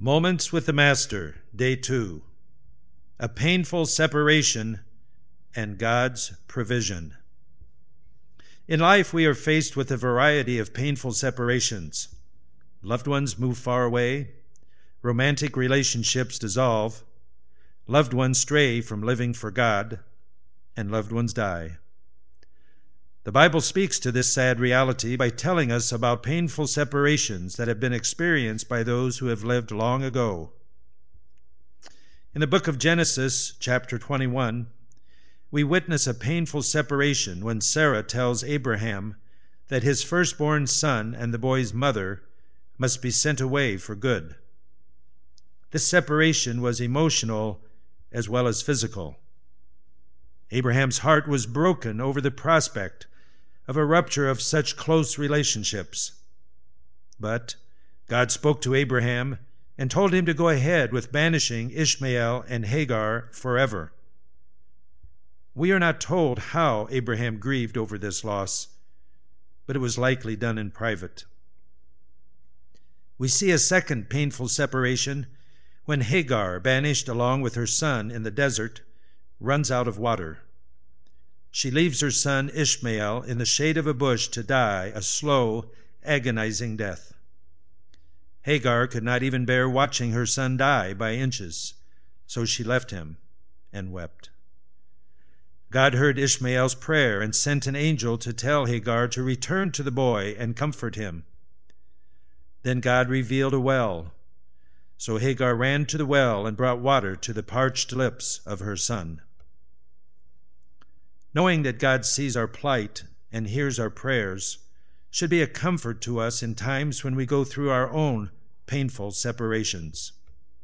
Moments with the Master, Day 2. A painful separation and God's provision. In life, we are faced with a variety of painful separations. Loved ones move far away, romantic relationships dissolve, loved ones stray from living for God, and loved ones die. The Bible speaks to this sad reality by telling us about painful separations that have been experienced by those who have lived long ago. In the book of Genesis, chapter 21, we witness a painful separation when Sarah tells Abraham that his firstborn son and the boy's mother must be sent away for good. This separation was emotional as well as physical. Abraham's heart was broken over the prospect of a rupture of such close relationships. But God spoke to Abraham and told him to go ahead with banishing Ishmael and Hagar forever. We are not told how Abraham grieved over this loss, but it was likely done in private. We see a second painful separation when Hagar, banished along with her son in the desert, runs out of water. She leaves her son Ishmael in the shade of a bush to die a slow, agonizing death. Hagar could not even bear watching her son die by inches, so she left him and wept. God heard Ishmael's prayer and sent an angel to tell Hagar to return to the boy and comfort him. Then God revealed a well, so Hagar ran to the well and brought water to the parched lips of her son. Knowing that God sees our plight and hears our prayers should be a comfort to us in times when we go through our own painful separations.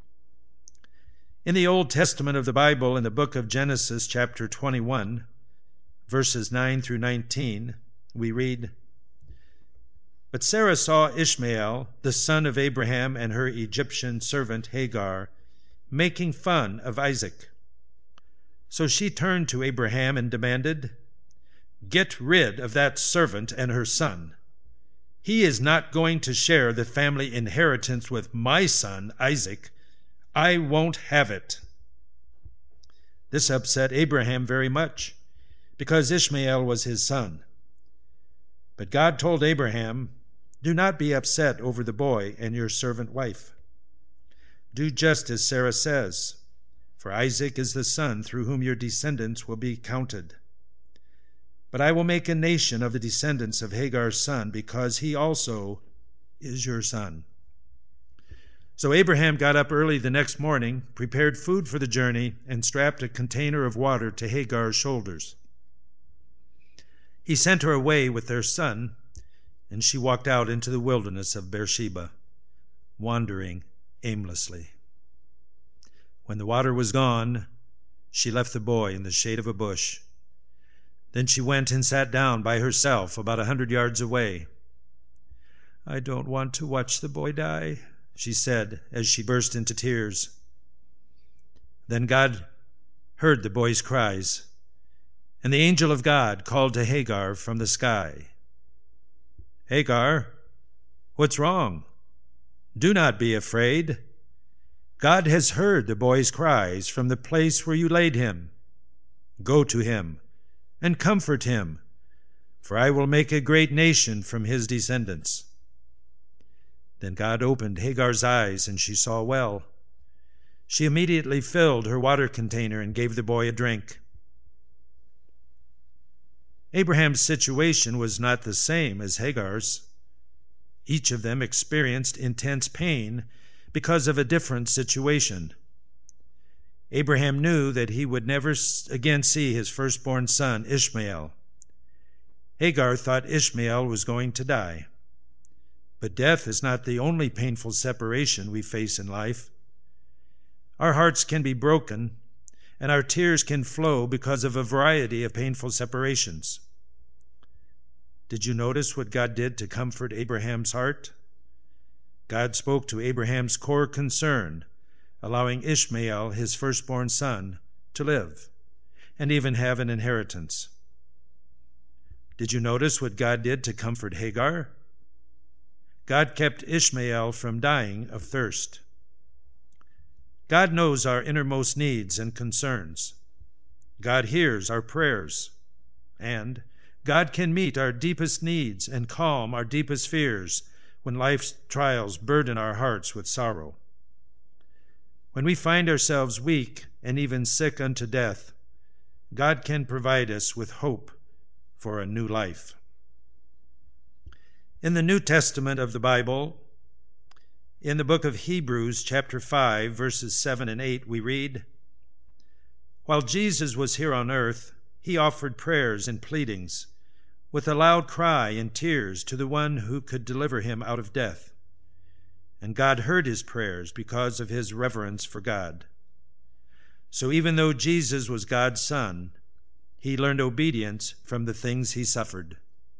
In the Old Testament of the Bible, in the book of Genesis, chapter 21, verses 9 through 19, we read, "But Sarah saw Ishmael, the son of Abraham, and her Egyptian servant Hagar, making fun of Isaac. So she turned to Abraham and demanded, 'Get rid of that servant and her son. He is not going to share the family inheritance with my son Isaac. I won't have it.' This upset Abraham very much, because Ishmael was his son. But God told Abraham, 'Do not be upset over the boy and your servant wife. Do just as Sarah says, for Isaac is the son through whom your descendants will be counted. But I will make a nation of the descendants of Hagar's son, because he also is your son.' So Abraham got up early the next morning, prepared food for the journey, and strapped a container of water to Hagar's shoulders. He sent her away with their son, and she walked out into the wilderness of Beersheba, wandering aimlessly. When the water was gone, she left the boy in the shade of a bush. Then she went and sat down by herself about 100 yards away. 'I don't want to watch the boy die,' she said as she burst into tears. Then God heard the boy's cries, and the angel of God called to Hagar from the sky, 'Hagar, what's wrong? Do not be afraid. God has heard the boy's cries from the place where you laid him. Go to him and comfort him, for I will make a great nation from his descendants.' Then God opened Hagar's eyes, and she saw well. She immediately filled her water container and gave the boy a drink. Abraham's situation was not the same as Hagar's. Each of them experienced intense pain because of a different situation. Abraham knew that he would never again see his firstborn son, Ishmael. Hagar thought Ishmael was going to die. But death is not the only painful separation we face in life. Our hearts can be broken, and our tears can flow because of a variety of painful separations. Did you notice what God did to comfort Abraham's heart? God spoke to Abraham's core concern, allowing Ishmael, his firstborn son, to live and even have an inheritance. Did you notice what God did to comfort Hagar? God kept Ishmael from dying of thirst. God knows our innermost needs and concerns. God hears our prayers, and God can meet our deepest needs and calm our deepest fears when life's trials burden our hearts with sorrow. When we find ourselves weak and even sick unto death, God can provide us with hope for a new life. In the New Testament of the Bible, in the book of Hebrews, chapter 5, verses 7 and 8, we read, "While Jesus was here on earth, he offered prayers and pleadings with a loud cry and tears to the one who could deliver him out of death. And God heard his prayers because of his reverence for God. So even though Jesus was God's Son, he learned obedience from the things he suffered."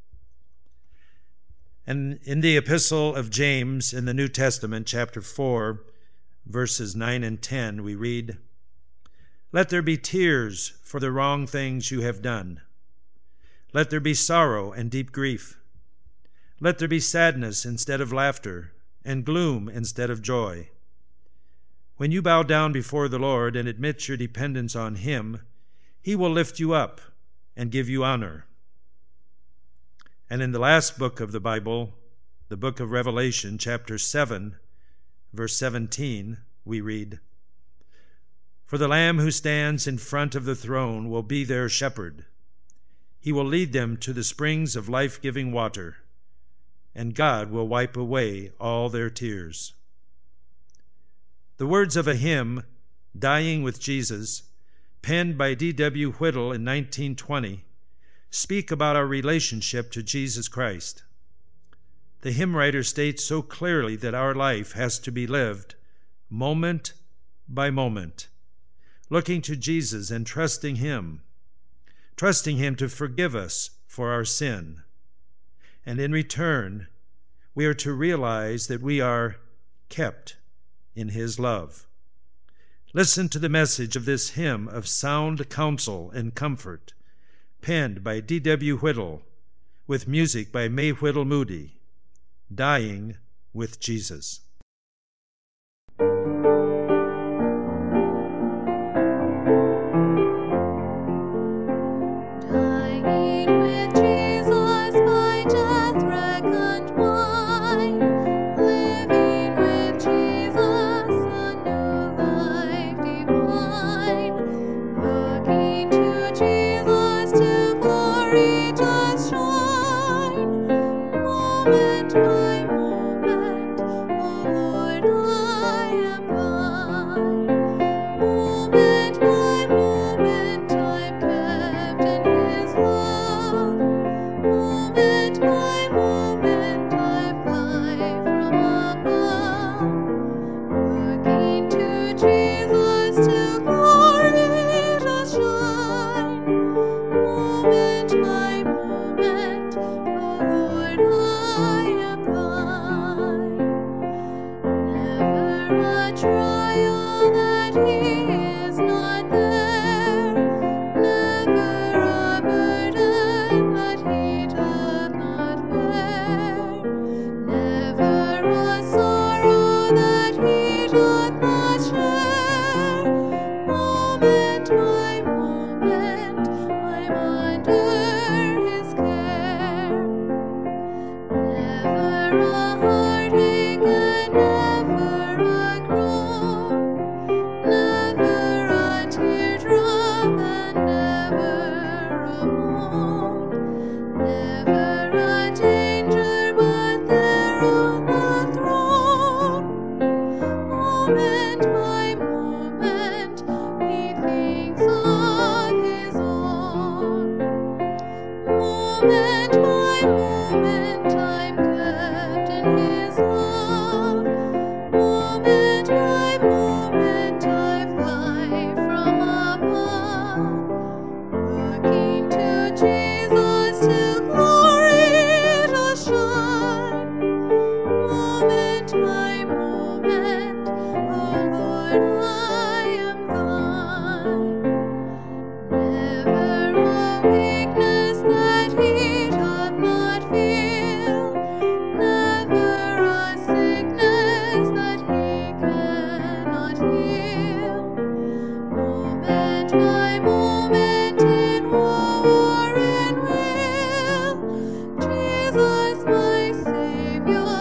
And in the epistle of James in the New Testament, chapter 4, verses 9 and 10, we read, "Let there be tears for the wrong things you have done. Let there be sorrow and deep grief. Let there be sadness instead of laughter, and gloom instead of joy. When you bow down before the Lord and admit your dependence on him, he will lift you up and give you honor." And in the last book of the Bible, the book of Revelation, chapter 7, verse 17, we read, "For the Lamb who stands in front of the throne will be their shepherd. He will lead them to the springs of life-giving water, and God will wipe away all their tears." The words of a hymn, "Dying with Jesus," penned by D.W. Whittle in 1920, speak about our relationship to Jesus Christ. The hymn writer states so clearly that our life has to be lived moment by moment, looking to Jesus and trusting him to forgive us for our sin. And in return, we are to realize that we are kept in his love. Listen to the message of this hymn of sound counsel and comfort, penned by D.W. Whittle, with music by May Whittle Moody, "Dying with Jesus." Never a sickness that he can You